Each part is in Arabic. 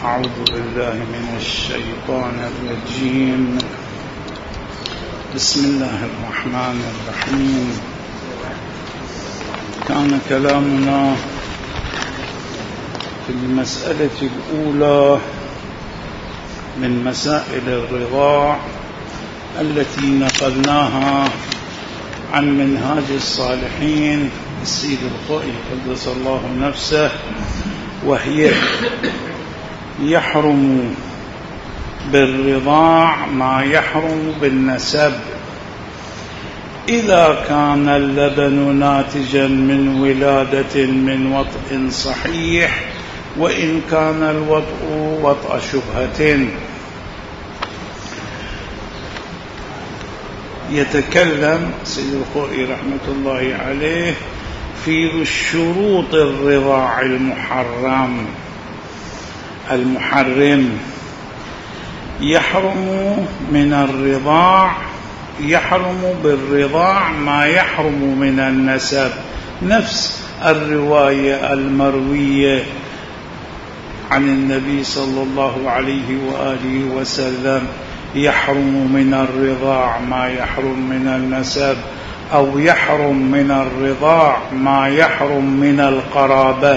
أعوذ بالله من الشيطان الرجيم. بسم الله الرحمن الرحيم. كان كلامنا في المسألة الأولى من مسائل الرضاع التي نقلناها عن منهاج الصالحين السيد الخوئي قدس الله نفسه، وهي يحرم بالرضاع ما يحرم بالنسب إذا كان اللبن ناتجا من ولادة من وطء صحيح، وإن كان الوطء وطء شبهة. يتكلم سيد الخوئي رحمة الله عليه في شروط الرضاع المحرم. يحرم من الرضاع، يحرم بالرضاع ما يحرم من النسب، نفس الرواية المروية عن النبي صلى الله عليه وآله وسلم: يحرم من الرضاع ما يحرم من النسب، أو يحرم من الرضاع ما يحرم من القرابة.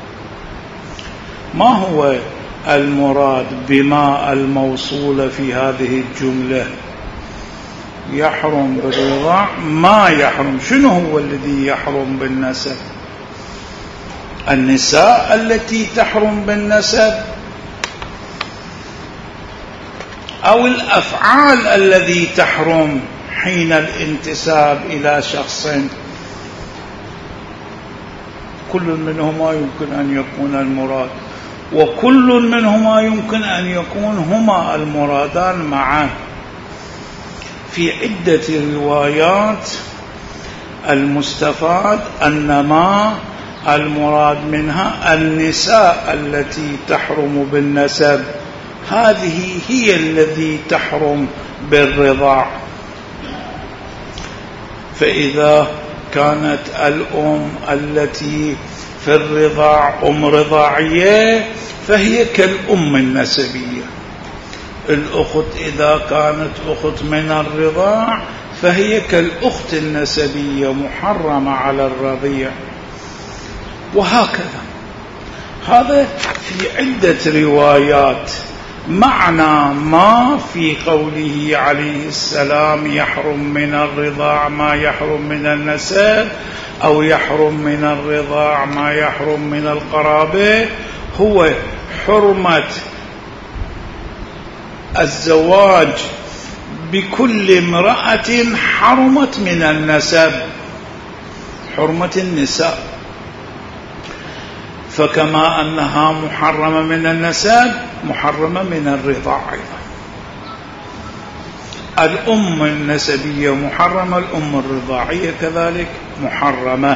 ما هو المراد بما الموصول في هذه الجملة؟ يحرم بالرضاع ما يحرم. شنو هو الذي يحرم بالنسب؟ النساء التي تحرم بالنسب، أو الأفعال التي تحرم حين الانتساب إلى شخص؟ كل منهما يمكن أن يكون المراد، وكل منهما يمكن أن يكون هما المرادان معا. في عدة روايات المستفاد أن ما المراد منها النساء التي تحرم بالنسب، هذه هي التي تحرم بالرضاع. فإذا كانت الأم التي في الرضاع أم رضاعية فهي كالأم النسبية. الأخت إذا كانت أخت من الرضاع فهي كالأخت النسبية محرمة على الرضيع، وهكذا. هذا في عدة روايات. معنى ما في قوله عليه السلام: يحرم من الرضاع ما يحرم من النسب، أو يحرم من الرضاع ما يحرم من القرابة، هو حرمة الزواج بكل امرأة حرمت من النسب، حرمة النساء. فكما أنها محرمة من النسب محرمة من الرضاع أيضا. الأم النسبية محرمة، الأم الرضاعية كذلك محرمة.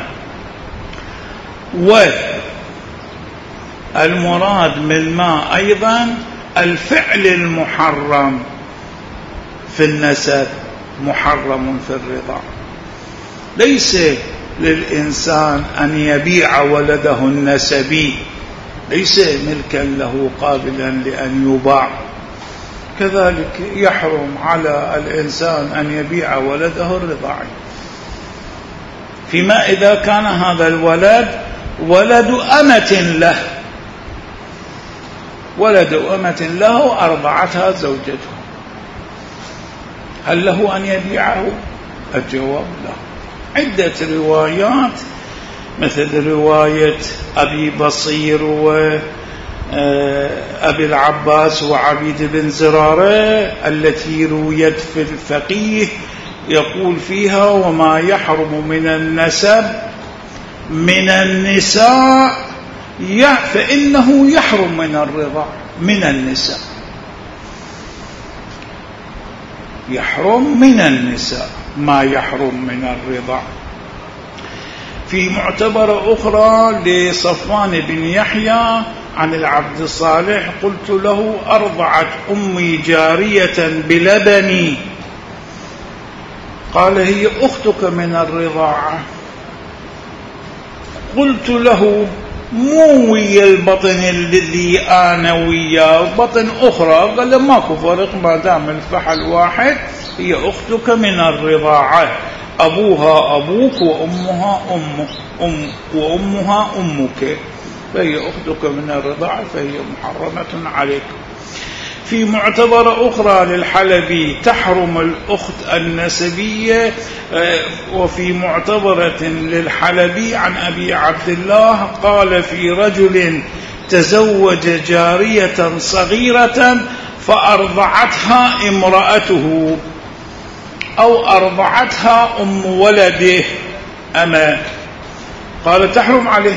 والمراد من ما أيضا الفعل المحرم في النسب محرم في الرضاع. ليس للإنسان أن يبيع ولده النسبي، ليس ملكا له قابلا لأن يباع. كذلك يحرم على الإنسان أن يبيع ولده الرضاعي، فيما إذا كان هذا الولد ولد أمة له، ولد أمة له أرضعتها زوجته، هل له أن يبيعه؟ الجواب لا. عدة روايات مثل رواية أبي بصير وأبي العباس وعبيد بن زرارة التي رويت في الفقيه يقول فيها: وما يحرم من النسب من النساء فإنه يحرم من الرضاع. من النساء يحرم من النساء ما يحرم من الرضاع. في معتبرة أخرى لصفوان بن يحيى عن العبد الصالح: قلت له: أرضعت أمي جارية بلبني؟ قال: هي أختك من الرضاعة. قلت له: مو ويا البطن الذي أنا وياه، بطن أخرى. قال له ماكو فرق ما دام الفحل واحد، هي أختك من الرضاعة، أبوها أبوك وأمها أمك، فهي أختك من الرضاعة، فهي محرمة عليك. في معتبرة أخرى للحلبي تحرم الأخت النسبية. وفي معتبرة للحلبي عن أبي عبد الله قال: في رجل تزوج جارية صغيرة فأرضعتها امرأته أو أرضعتها أم ولده أما، قال تحرم عليه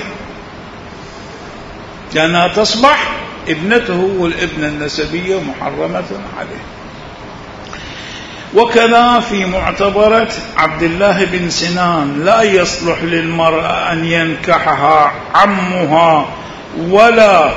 لأنها تصبح ابنته، والابنة النسبية محرمة عليه. وكذا في معتبرة عبد الله بن سنان لا يصلح للمرأة أن ينكحها عمها ولا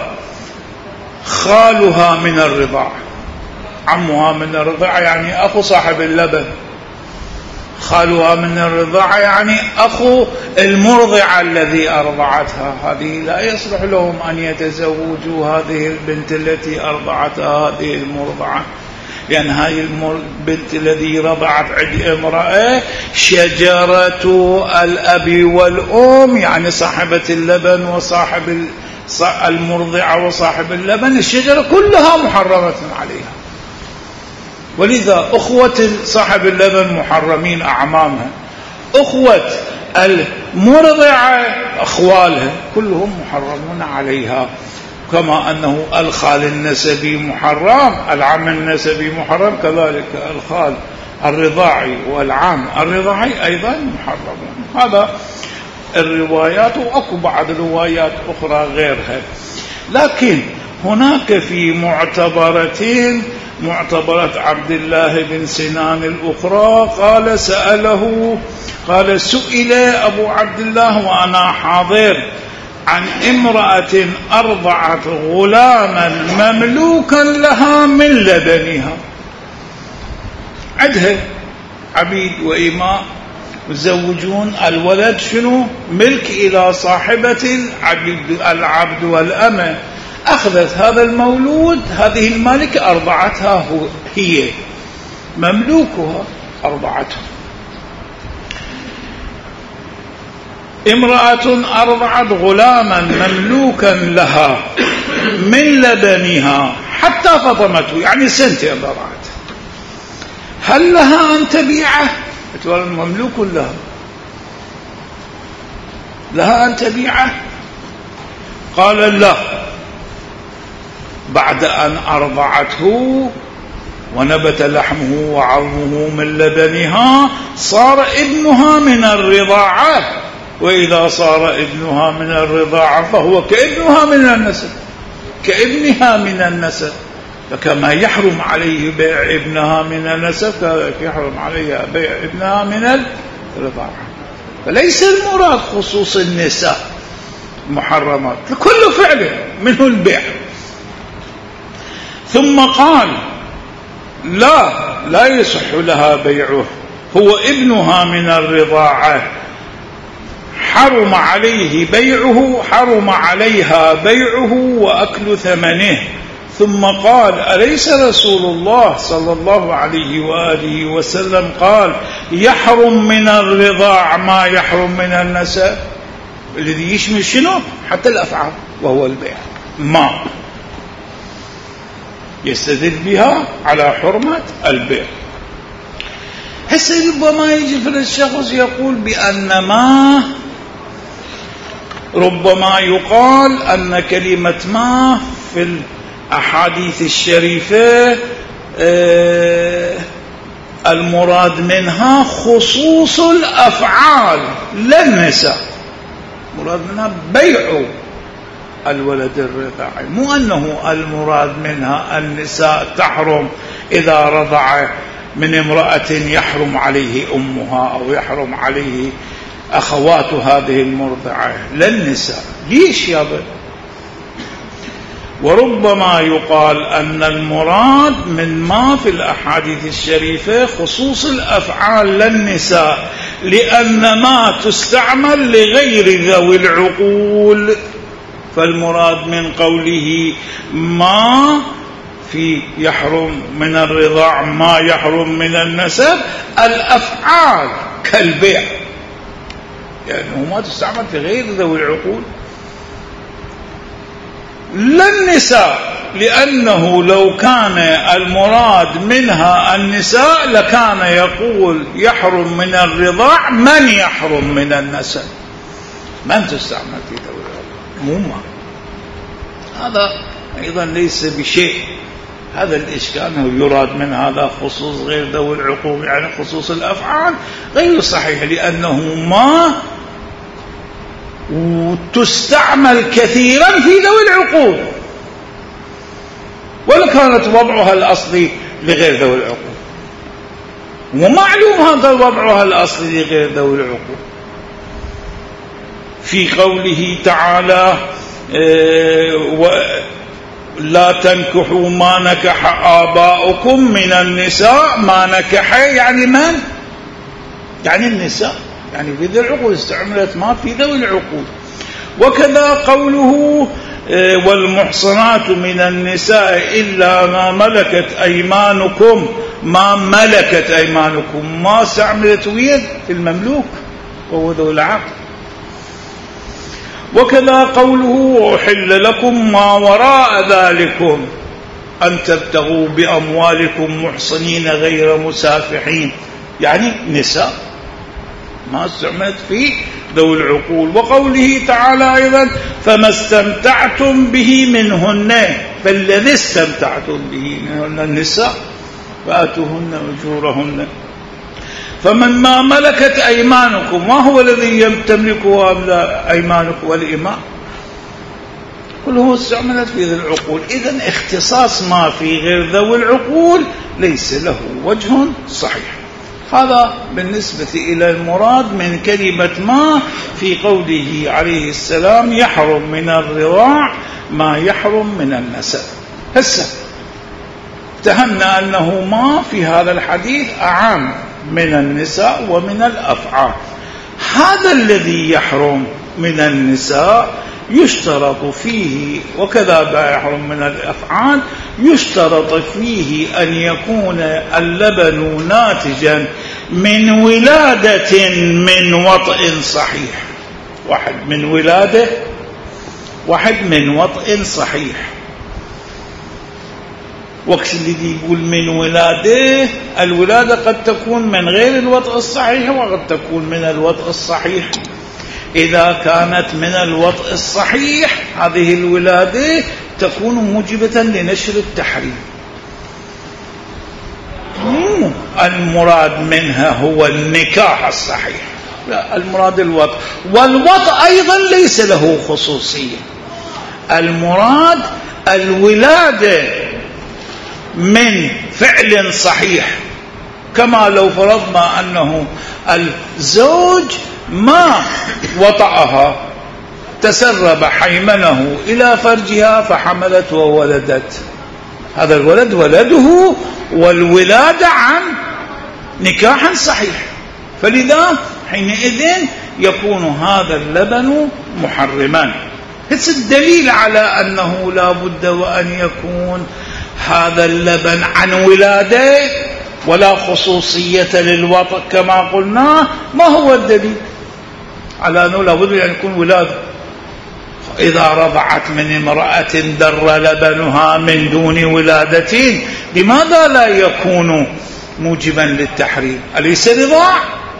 خالها من الرضاعة. عمها من الرضاعة يعني أخو صاحب اللبن، خالها من الرضاعة يعني أخو المرضعة الذي أرضعتها، هذه لا يصلح لهم أن يتزوجوا هذه البنت التي أرضعتها هذه المرضعة، لأن هذه البنت الذي رضعت عند امرأة شجرة الأب والأم، يعني صاحبة اللبن وصاحب المرضعة وصاحب اللبن، الشجرة كلها محرمة عليها. ولذا أخوة صاحب اللبن محرمين أعمامها، أخوة المرضعة أخوالها كلهم محرمون عليها، كما أنه الخال النسبي محرم، العم النسبي محرم، كذلك الخال الرضاعي والعم الرضاعي أيضا محرمون. هذا الروايات، وأكو بعض الروايات أخرى غيرها. لكن هناك في معتبرتين، معتبرة عبد الله بن سنان الأخرى قال سئل أبو عبد الله وأنا حاضر عن امرأة أرضعت غلاما مملوكا لها من لبنها، عندها عبيد وإماء يزوجون الولد شنو ملك إلى صاحبة العبد والأمة، أخذت هذا المولود، هذه الملكة أرضعتها هي مملوكها أرضعته. امرأة أرضعت غلاما مملوكا لها من لبنها حتى فطمته، يعني سنتين رضعت، هل لها أن تبيعه؟ مملوك لها أن تبيعه؟ قال لا، بعد أن أرضعته ونبت لحمه وعظمه من لبنها صار ابنها من الرضاعة، وإذا صار ابنها من الرضاعة فهو كابنها من النسب، كابنها من النسب، فكما يحرم عليه بيع ابنها من النسب كذلك يحرم عليها بيع ابنها من الرضاعة. فليس المراد خصوص النساء محرمات، كل فعل منه البيع. ثم قال لا يصح لها بيعه، هو ابنها من الرضاعة، حرم عليه بيعه، حرم عليها بيعه وأكل ثمنه. ثم قال أليس رسول الله صلى الله عليه وآله وسلم قال يحرم من الرضاع ما يحرم من النسب، الذي يشمل شنو حتى الأفعال وهو البيع، ما يستدل بها على حرمة البيع. هسه ربما يجي في الشخص يقول بأن ما، ربما يقال أن كلمة ما في الأحاديث الشريفة المراد منها خصوص الأفعال لا النساء، مراد منها بيع الولد الرضاعي، مو أنه المراد منها النساء تحرم إذا رضع من امرأة يحرم عليه أمها أو يحرم عليه أخوات هذه المرضعة، لا النساء. ليش يا بني؟ وربما يقال أن المراد من ما في الأحاديث الشريفة خصوص الأفعال لا النساء، لأن ما تستعمل لغير ذوي العقول، فالمراد من قوله ما في يحرم من الرضاع ما يحرم من النسب الأفعال كالبيع، يعني ما تستعمل في غير ذوي العقول. لا النساء، لأنه لو كان المراد منها النساء لكان يقول يحرم من الرضاع من يحرم من النسب، من تستعمل في ذوي العقول، مو ما. هذا أيضا ليس بشيء. هذا الإشكال أنه يراد من هذا خصوص غير ذوي العقول، يعني خصوص الأفعال غير صحيح، لأنه ما وتستعمل كثيرا في ذوي العقول، ولا كانت وضعها الأصلي لغير ذوي العقول، ومعلوم هذا وضعها الأصلي لغير ذوي العقول. في قوله تعالى لا تنكحوا ما نكح آباؤكم من النساء، ما نكح يعني من؟ يعني النساء، يعني في ذوي العقول، استعملت ما في ذوي العقول. وكذا قوله والمحصنات من النساء إلا ما ملكت أيمانكم، ما ملكت أيمانكم ما استعملت ويد في المملوك وهو ذو العقل. وكذا قوله أحل لكم ما وراء ذلكم أن تبتغوا بأموالكم محصنين غير مسافحين، يعني نساء ما استعملت في ذوي العقول. وقوله تعالى أيضا فما استمتعتم به منهن، فالذي استمتعتم به منهن النساء فآتوهن أجورهن. فمن ما ملكت أيمانكم، ما هو الذي تملكه أيمانكم؟ والإماء كله استعملت في ذوي العقول. إذن اختصاص ما في غير ذوي العقول ليس له وجه صحيح. هذا بالنسبة إلى المراد من كلمة ما في قوله عليه السلام يحرم من الرضاع ما يحرم من النسب. هسه اتهمنا أنه ما في هذا الحديث أعام من النساء ومن الأفعال. هذا الذي يحرم من النساء يشترط فيه، وكذا ما يحرم من الأفعال يشترط فيه أن يكون اللبن ناتجا من ولادة من وطء صحيح، واحد من ولادة، واحد من وطء صحيح. وقت اللي يقول من ولادة، الولادة قد تكون من غير الوطء الصحيح وقد تكون من الوطء الصحيح. إذا كانت من الوطء الصحيح هذه الولادة تكون موجبة لنشر التحريم. المراد منها هو النكاح الصحيح، لا، المراد الوطء. والوطء أيضا ليس له خصوصية، المراد الولادة من فعل صحيح. كما لو فرضنا أنه الزوج ما وطأها، تسرب حيمنه إلى فرجها فحملت وولدت، هذا الولد ولده والولادة عن نكاح صحيح، فلذا حينئذ يكون هذا اللبن محرما. هذا الدليل على أنه لا بد وأن يكون هذا اللبن عن ولادة ولا خصوصية للوطء كما قلنا. ما هو الدليل على أنه لا بد أن يكون ولادة؟ إذا رضعت من امرأة در لبنها من دون ولادة، لماذا لا يكون موجبا للتحريم؟ أليس رضاع؟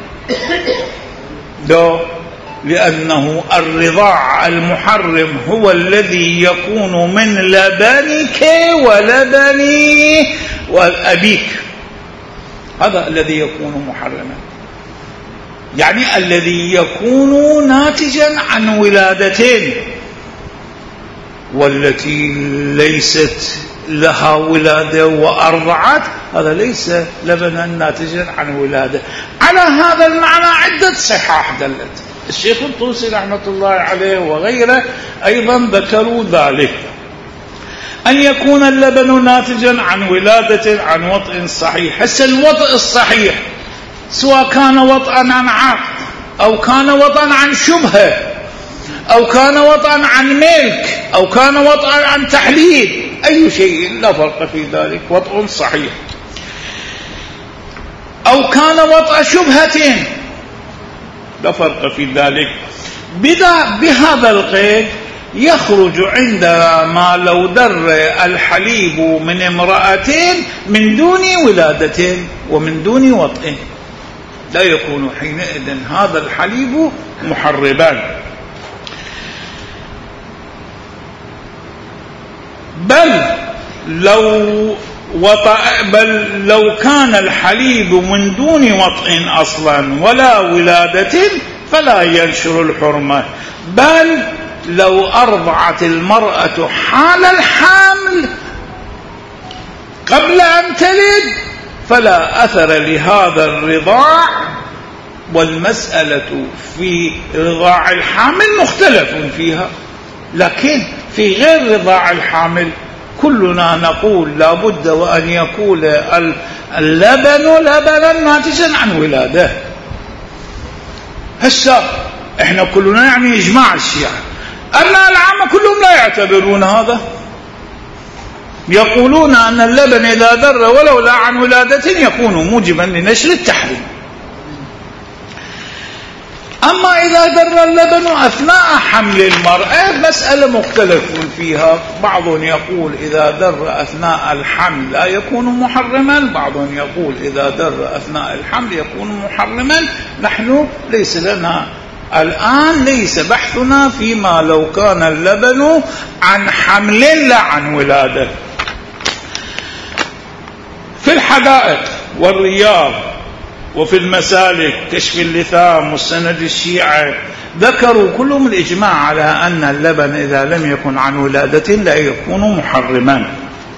لا، لأنه الرضاع المحرم هو الذي يكون من لبنك ولبن أبيك، هذا الذي يكون محرما، يعني الذي يكون ناتجا عن ولادتين. والتي ليست لها ولادة وأرضعت هذا ليس لبنا ناتجا عن ولادة. على هذا المعنى عدة صحاح دلت، الشيخ الطوسي رحمة الله عليه وغيره أيضا ذكروا ذلك، أن يكون اللبن ناتجا عن ولادة عن وطء صحيح. هسه الوطء الصحيح سواء كان وطئا عن عقد أو كان وطئا عن شبهة، أو كان وطئا عن ملك، أو كان وطئا عن تحليل، أي شيء لا فرق في ذلك، وطئ صحيح. أو كان وطئ شبهة، لا فرق في ذلك. بهذا القيد يخرج عندما لو در الحليب من امرأتين من دون ولادة ومن دون وطئ، لا يكون حينئذ هذا الحليب محرما. بل لو كان الحليب من دون وطئ أصلا ولا ولادة فلا ينشر الحرمة. بل لو أرضعت المرأة حال الحمل قبل أن تلد فلا أثر لهذا الرضاع. والمسألة في رضاع الحامل مختلف فيها، لكن في غير رضاع الحامل كلنا نقول لا بد وأن يكون اللبن لبنا ناتجا عن ولادة. هسه احنا كلنا يعني إجماع الشيعة، أما العامة كلهم لا يعتبرون هذا، يقولون أن اللبن إذا در ولو لا عن ولادة يكون موجبا لنشر التحريم. أما إذا در اللبن أثناء حمل المرأة مسألة مختلف فيها، بعض يقول إذا در أثناء الحمل لا يكون محرما، بعض يقول إذا در أثناء الحمل يكون محرما. نحن ليس لنا الآن، ليس بحثنا فيما لو كان اللبن عن حمل لا عن ولادة. في الحدائق والرياض وفي المسالك كشف اللثام والسند الشيعة ذكروا كلهم الإجماع على أن اللبن إذا لم يكن عن ولادة لا يكون محرما.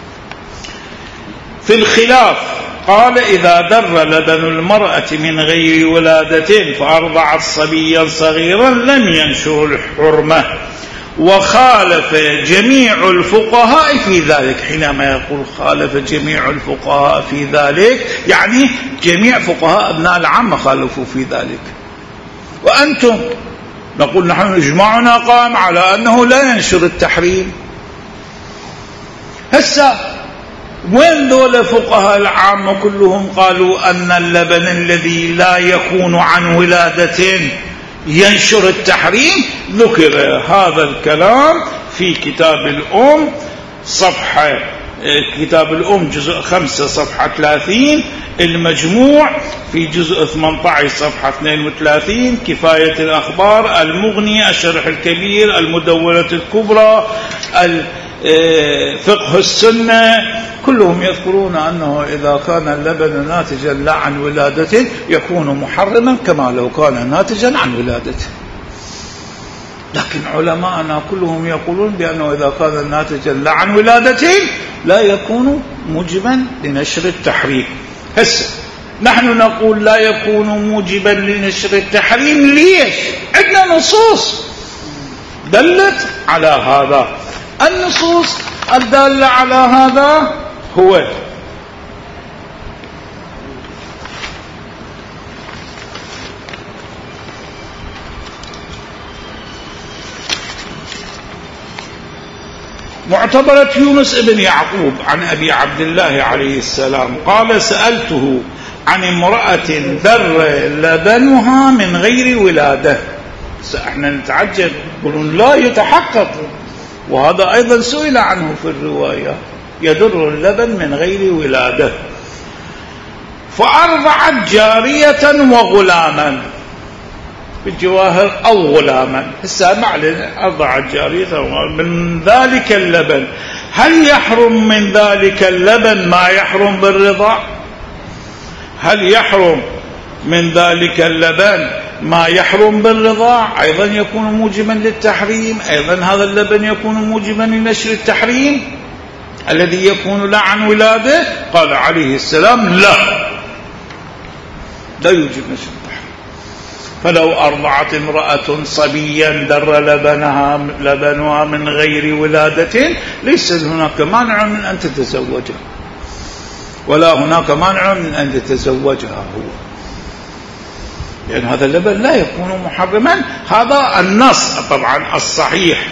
في الخلاف قال إذا در لبن المرأة من غير ولادة فأرضعت صبيا صغيرا لم ينشر الحرمة. وخالف جميع الفقهاء في ذلك. حينما يقول خالف جميع الفقهاء في ذلك يعني جميع فقهاء ابناء العامة خالفوا في ذلك. وأنتم نقول نحن إجماعنا قام على أنه لا ينشر التحريم. هسه وين دول فقهاء العامة كلهم قالوا أن اللبن الذي لا يكون عن ولادة ينشر التحريم؟ ذكر هذا الكلام في كتاب الأم صفحة، كتاب الأم جزء 5 صفحة 30، المجموع في جزء 18 صفحة 32، كفاية الأخبار، المغني، الشرح الكبير، المدونة الكبرى، فقه السنة، كلهم يذكرون أنه إذا كان اللبن ناتجا لا عن ولادة يكون محرما كما لو كان ناتجا عن ولادة. لكن علماءنا كلهم يقولون بأنه إذا كان ناتجا لا عن ولادة لا يكون موجبا لنشر التحريم. هسه نحن نقول لا يكون موجبا لنشر التحريم. ليش؟ عندنا نصوص دلت على هذا. النصوص الدالة على هذا هو معتبرة يونس ابن يعقوب عن أبي عبد الله عليه السلام قال سألته عن امرأة ذر لبنها من غير ولادة. احنا نتعجب يقولون لا يتحقق، وهذا أيضا سئل عنه في الرواية، يدر اللبن من غير ولادة. فأرضعت جارية وغلاما في الجواهر أو غلاما، هسه معلن أرضعت جارية من ذلك اللبن. هل يحرم من ذلك اللبن ما يحرم بالرضاع؟ هل يحرم من ذلك اللبن ما يحرم بالرضاع؟ أيضا يكون موجبا للتحريم. أيضا هذا اللبن يكون موجبا لنشر التحريم الذي يكون لا عن ولادة. قال عليه السلام لا يوجب نشر التحريم. فلو أرضعت امرأة صبيا در لبنها من غير ولادة ليس هناك مانع من أن تتزوجها، ولا هناك مانع من أن تتزوجها هو، لأن هذا اللبن لا يكون محرما. هذا النص. طبعا الصحيح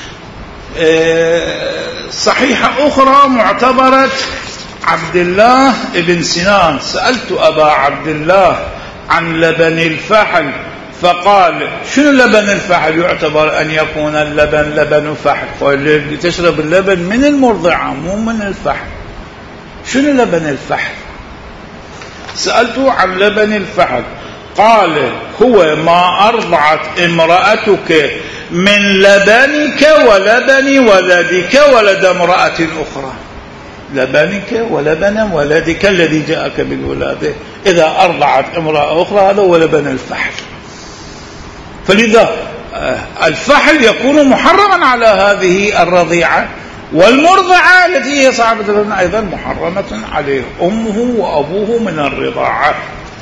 صحيحة أخرى معتبرة عبد الله بن سنان. سألت أبا عبد الله عن لبن الفحل فقال شنو لبن الفحل؟ يعتبر أن يكون اللبن لبن فحل. قال تشرب اللبن من المرضعة مو من الفحل. شنو لبن الفحل؟ سألته عن لبن الفحل قال هو ما أرضعت امرأتك من لبنك ولبن ولدك ولد امرأة أخرى. لبنك ولبن ولدك الذي جاءك بالولادة، إذا أرضعت امرأة أخرى هذا هو لبن الفحل. فلذا الفحل يكون محرما على هذه الرضيعة، والمرضعة التي هي صاحبة اللبن أيضا محرمة عليه، أمه وأبوه من الرضاعة.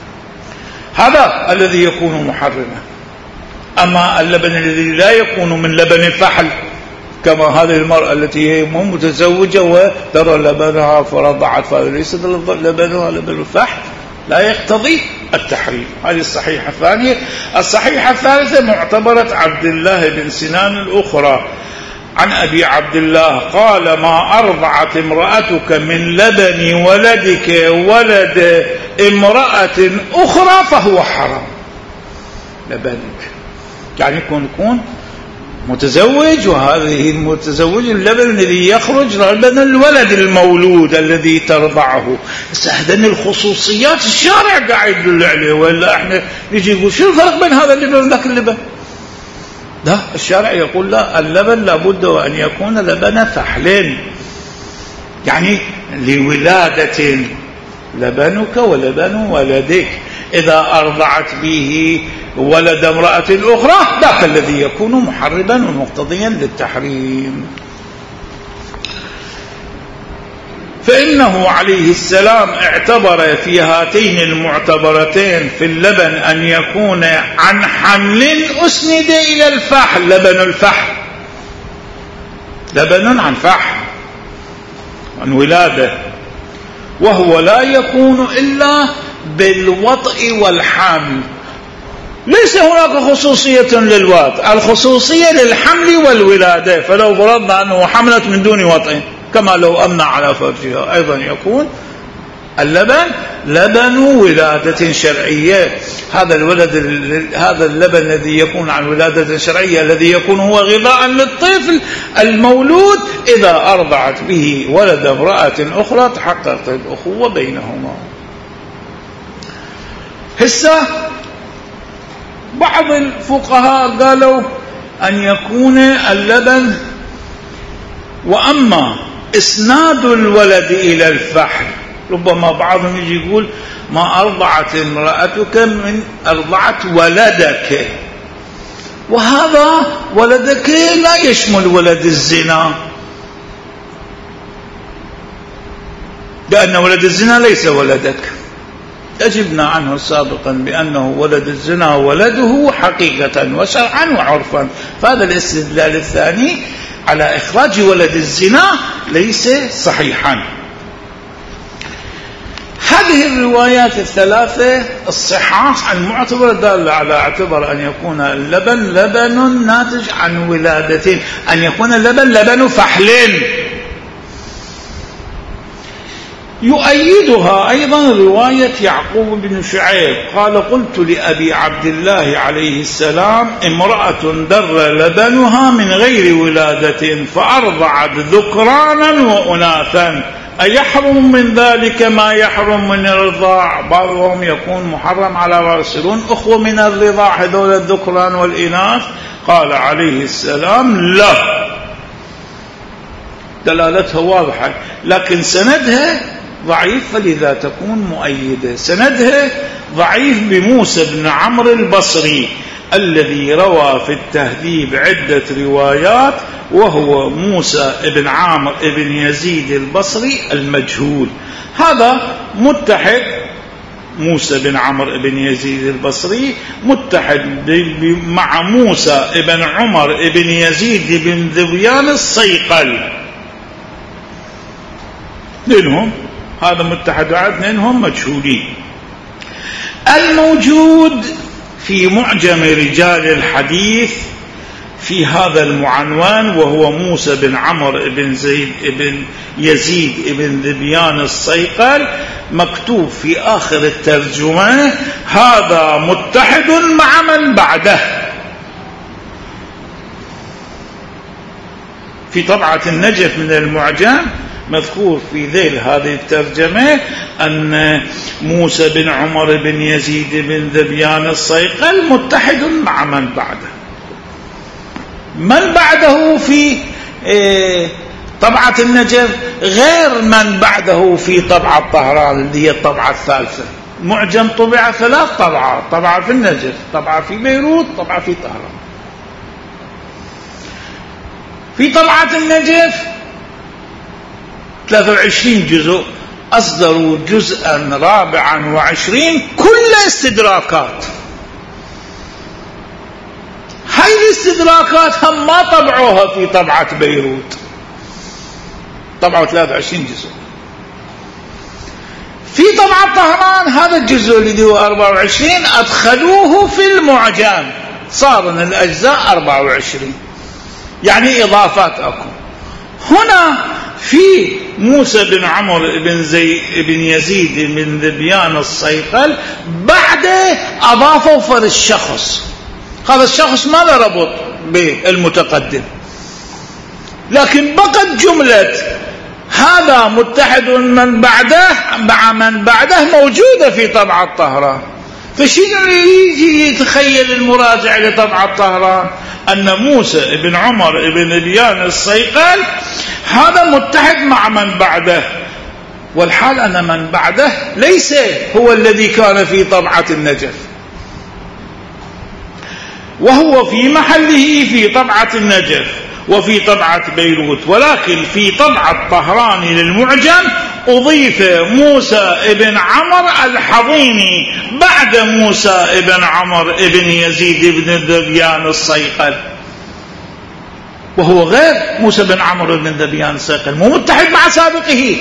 هذا الذي يكون محرما. أما اللبن الذي لا يكون من لبن الفحل كما هذه المرأة التي هي متزوجة وترى لبنها فرضعت، فهذا ليس لبنها لبن الفحل، لا يقتضي التحريم. هذه الصحيحة الثانية. الصحيحة الثالثة معتبرة عبد الله بن سنان الأخرى عن أبي عبد الله قال ما أرضعت امرأتك من لبن ولدك ولد امرأة أخرى فهو حرام. لبنك يعني يكون متزوج، وهذه المتزوج اللبن الذي يخرج لبن الولد المولود الذي ترضعه. استهدن الخصوصيات الشارع قاعد يدل عليه، ولا احنا نجي نقول شو الفرق بين هذا اللبن وذاك اللبن؟ لا، الشارع يقول لا، اللبن لابد وأن يكون لبن فحل، يعني لولادة، لبنك ولبن ولدك. إذا أرضعت به ولد امرأة أخرى ذاك الذي يكون محرما ومقتضيا للتحريم. فإنه عليه السلام اعتبر في هاتين المعتبرتين في اللبن أن يكون عن حمل أسند إلى الفحل، لبن الفحل لبن عن فحل، عن ولادة، وهو لا يكون إلا بالوطء والحمل. ليس هناك خصوصية للوطء، الخصوصية للحمل والولادة. فلو فرضنا أنه حملت من دون وطء كما لو أمنع على فرجها، أيضا يكون اللبن لبن ولادة شرعية. هذا اللبن الذي يكون عن ولادة شرعية الذي يكون هو غذاء للطفل المولود، إذا أرضعت به ولد امرأة أخرى تحققت الأخوة بينهما. هسه بعض الفقهاء قالوا أن يكون اللبن، وأما إسناد الولد إلى الفحل، ربما بعضهم يجي يقول ما أرضعت امرأتك من أرضعت ولدك، وهذا ولدك لا يشمل ولد الزنا، لأن ولد الزنا ليس ولدك. أجبنا عنه سابقا بأنه ولد الزنا ولده حقيقة وشرعا وعرفا، فهذا الاستدلال الثاني على إخراج ولد الزنا ليس صحيحا. هذه الروايات الثلاثة الصحاح المعتبرة دالة على اعتبار أن يكون اللبن لبن ناتج عن ولادتين، أن يكون اللبن لبن فحلين. يؤيدها أيضا رواية يعقوب بن شعيب قال قلت لأبي عبد الله عليه السلام امرأة در لبنها من غير ولادة فأرضعت ذكرانا وأناثا أيحرم من ذلك ما يحرم من الرضاع؟ بعضهم يكون محرم على يصيرون أخوة من الرضاع هذول الذكران والإناث. قال عليه السلام لا، دلالتها واضحة، لكن سندها ضعيف، فلذا تكون مؤيدة. سندها ضعيف بموسى بن عمرو البصري الذي روى في التهذيب عدة روايات، وهو موسى بن عامر بن يزيد البصري المجهول. هذا متحد، موسى بن عمرو بن يزيد البصري متحد مع موسى بن عمر بن يزيد بن ذبيان الصيقل، لأنهم هذا متحد، اثنينهم مجهولين. الموجود في معجم رجال الحديث في هذا المعنوان، وهو موسى بن عمرو بن زيد بن يزيد بن ذبيان الصيقل، مكتوب في آخر الترجمة: هذا متحد مع من بعده. في طبعة النجف من المعجم مذكور في ذيل هذه الترجمة أن موسى بن عمر بن يزيد بن ذبيان الصيقل متحد مع من بعده. من بعده في طبعة النجف غير من بعده في طبعة طهران اللي هي الطبعة الثالثة. معجم طبع 3 طبعات: طبعة في النجف، طبعة في بيروت، طبعة في طهران. في طبعة النجف 23 جزء، أصدروا جزءا 24 كل استدراكات. هاي الاستدراكات هم ما طبعوها في طبعة بيروت، طبعوا 23 جزء. في طبعة طهران هذا الجزء اللي هو 24 أدخلوه في المعجم، صار من الأجزاء 24، يعني إضافات أكو. هنا في موسى بن عمرو بن يزيد بن ذبيان الصيقل بعده أضافوا فرد الشخص. هذا الشخص ما له ربط بالمتقدم، لكن بقت جملة هذا متحد من بعده مع من بعده موجودة في طبعة طهران. فشنو يجي يتخيل المراجع لطبعة طهران؟ أن موسى بن عمر بن ذبيان الصيقل هذا متحد مع من بعده، والحال أن من بعده ليس هو الذي كان في طبعة النجف، وهو في محله في طبعة النجف وفي طبعة بيروت. ولكن في طبعة طهران للمعجم أضيف موسى بن عمرو الحضيني بعد موسى بن عمرو بن يزيد بن ذبيان الصيقل، وهو غير موسى بن عمرو بن ذبيان الصيقل، مو متحد مع سابقه.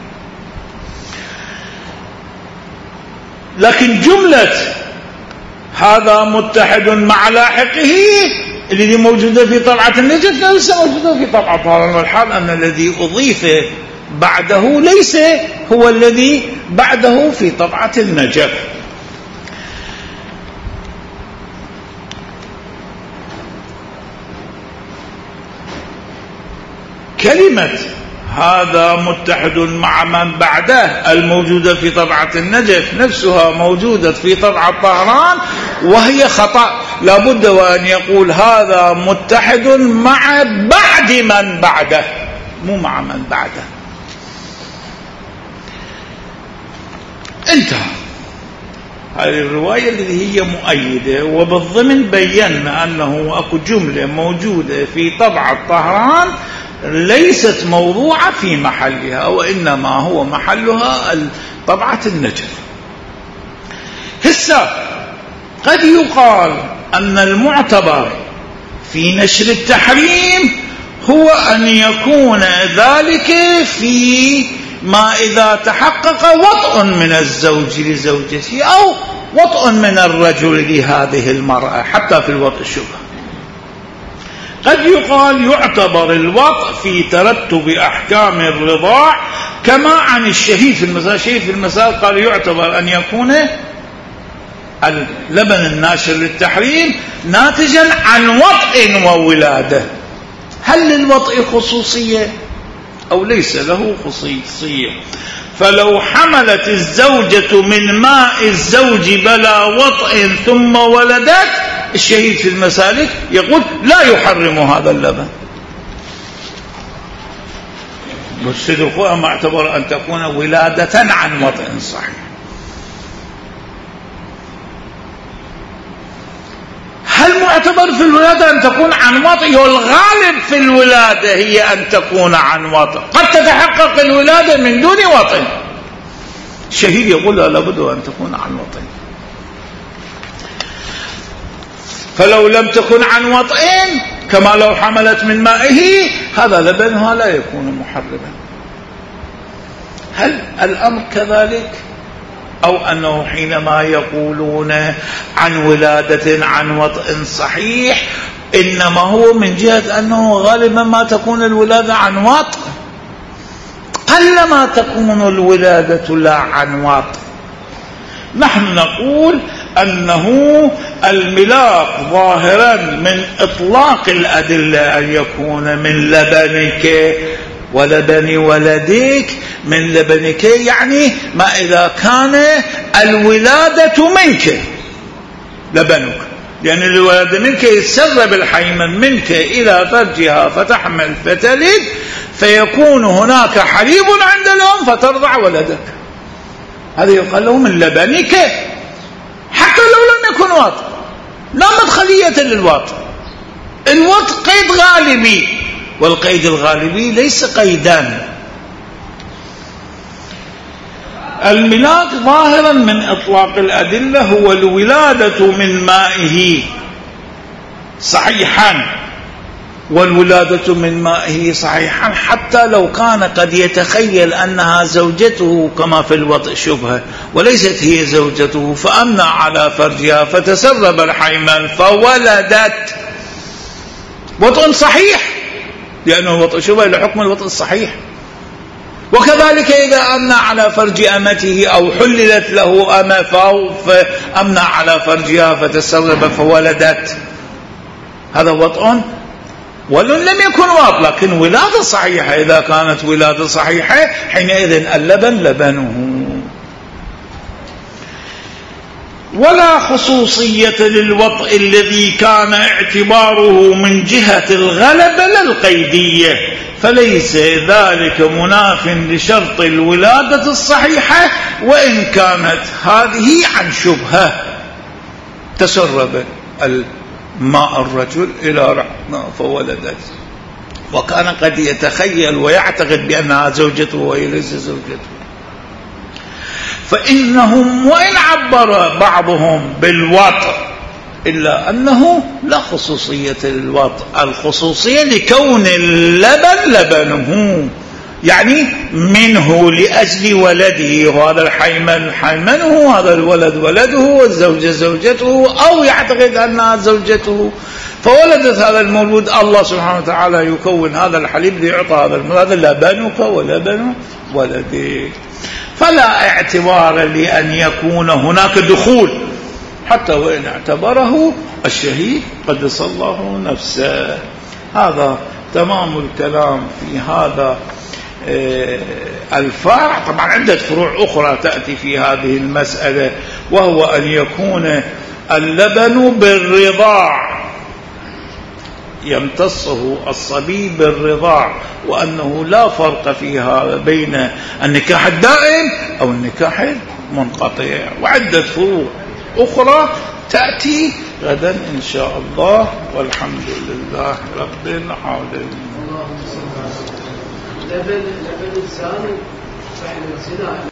لكن جملة هذا متحد مع لاحقه اللي موجودة في طبعة النجف ليس موجودة في طبعة طهران، والحال أن الذي أضيف بعده ليس هو الذي بعده في طبعة النجف. كلمة هذا متحد مع من بعده الموجودة في طبعة النجف نفسها موجودة في طبعة طهران، وهي خطأ. لابد وأن يقول هذا متحد مع بعد من بعده، مو مع من بعده. انتهى. هذه الرواية اللي هي مؤيدة، وبالضمن بينا أنه أكو جملة موجودة في طبعة طهران ليست موضوعة في محلها، وإنما هو محلها طبعة النجف. هسه قد يقال أن المعتبر في نشر التحريم هو أن يكون ذلك في ما إذا تحقق وطء من الزوج لزوجته أو وطء من الرجل لهذه المرأة، حتى في الوطء الشبهة. قد يقال يعتبر الوطء في ترتب أحكام الرضاع، كما عن الشهيد في المسائل. الشهيد في المسائل قال يعتبر أن يكون اللبن الناشر للتحريم ناتجا عن وطء وولادة. هل للوطء خصوصية أو ليس له خصوصية؟ فلو حملت الزوجة من ماء الزوج بلا وطء ثم ولدت، الشهيد في المسالك يقول لا يحرم هذا اللبن. والصدق ما اعتبر أن تكون ولادة عن وطء صحيح. هل معتبر في الولادة أن تكون عن وطء؟ والغالب في الولادة هي أن تكون عن وطء، قد تتحقق الولادة من دون وطء. الشهيد يقول لا، لابد أن تكون عن وطء. فلو لم تكن عن وطء كما لو حملت من مائه، هذا لبنها لا يكون محرما. هل الأمر كذلك؟ أو أنه حينما يقولون عن ولادة عن وطء صحيح إنما هو من جهة أنه غالبا ما تكون الولادة عن وطء، قلما تكون الولادة لا عن وطء. نحن نقول أنه الملاك ظاهرا من إطلاق الأدلة أن يكون من لبنك ولبن ولدك، من لبنك يعني ما إذا كان الولادة منك لبنك، لأن الولادة منك يتسرب الحيمن منك إلى فرجها فتحمل فتلد، فيكون هناك حليب عند الأم فترضع ولدك، هذا يقال له من لبنك حتى لو لم يكن وطء، لا مدخلية للوطء. الوطء قيد غالبي، والقيد الغالبي ليس قيدان. الملاك ظاهرا من إطلاق الأدلة هو الولادة من مائه صحيحا، والولادة من مائه صحيحا حتى لو كان قد يتخيل أنها زوجته كما في الوطء شبهة وليست هي زوجته، فأمنع على فرجها فتسرب الحيمن فولدت وطء صحيح، لأنه الوطء شبهة لحكم الوطء الصحيح. وكذلك إذا أمنع على فرج أمته أو حللت له أمة فأمنع على فرجها فتسرب فولدت، هذا وطء ولو لم يكن واط، لكن ولادة صحيحة. إذا كانت ولادة صحيحة حينئذ اللبن لبنه. ولا خصوصية للوطء الذي كان اعتباره من جهة الغلبة لا القيدية، فليس ذلك مناف لشرط الولادة الصحيحة وإن كانت هذه عن شبهة. تسرب ماء الرجل إلى رحمه فولدت، وكان قد يتخيل ويعتقد بأنها زوجته وهي ليس زوجته، فإنهم وإن عبر بعضهم بالوطء إلا أنه لا خصوصية للوطء، الخصوصية لكون اللبن لبنه، يعني منه لأجل ولده، وهذا الحيمن حيمنه، هذا الولد ولده، والزوجة زوجته، أو يعتقد أنها زوجته فولدت هذا المولود. الله سبحانه وتعالى يكون هذا الحليب ليعطى هذا المولود لبنك ولبن ولدك، فلا اعتبار لأن يكون هناك دخول حتى وإن اعتبره الشهيد قدس الله نفسه. هذا تمام الكلام في هذا الفرع. طبعا عدة فروع أخرى تأتي في هذه المسألة، وهو أن يكون اللبن بالرضاع، يمتصه الصبي بالرضاع، وأنه لا فرق فيها بين النكاح الدائم أو النكاح المنقطع. وعدة فروع أخرى تأتي غدا إن شاء الله، والحمد لله رب العالمين. لبن الزاني فعل الزنا